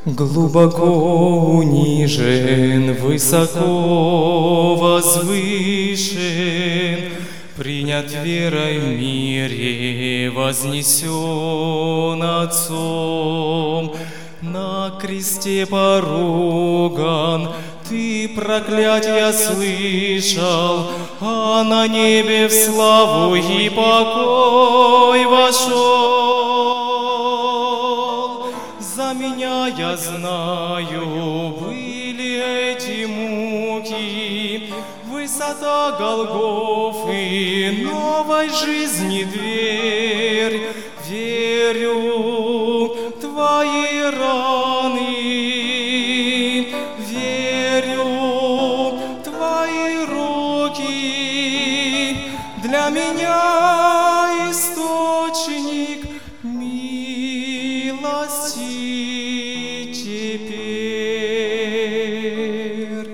Глубоко унижен, высоко возвышен, принят верой в мире, вознесен Отцом. На кресте поруган, Ты проклятия слышал, а на небе в славу и покой вошел. За меня, я знаю, были эти муки, высота Голгофы, новой жизни дверь. Верю, Твои раны, верю, Твои руки, для меня источник милости теперь.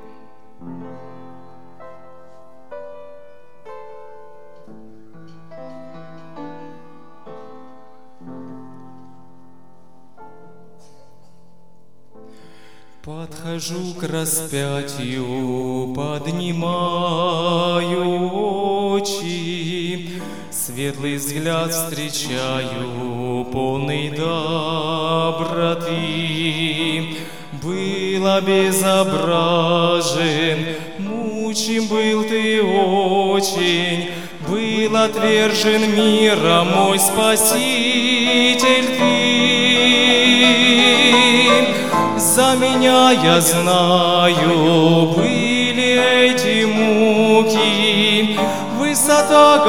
Подхожу к распятию, поднимаю очи, светлый взгляд встречаю, полный доброты. Был обезображен, мучим был Ты очень, был отвержен миром мой Спаситель Ты. За меня, я знаю, были эти муки, высота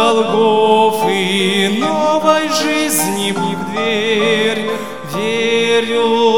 Голгофы, новой жизни в дверь. Верю,